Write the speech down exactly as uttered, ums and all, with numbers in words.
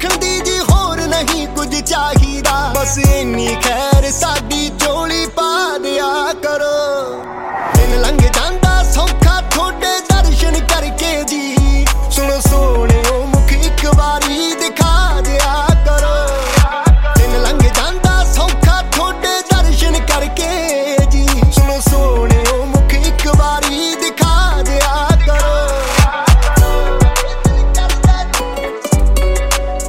ਵੇਖਣ ਦੀ ਜੀ ਹੋਰ ਨਹੀਂ ਕੁਝ ਚਾਹੀਦਾ, ਬਸ ਇੰਨੀ ਖੈਰ ਸਾਡੀ ਝੋਲੀ ਪਾ ਦਿਆ ਕਰੋ।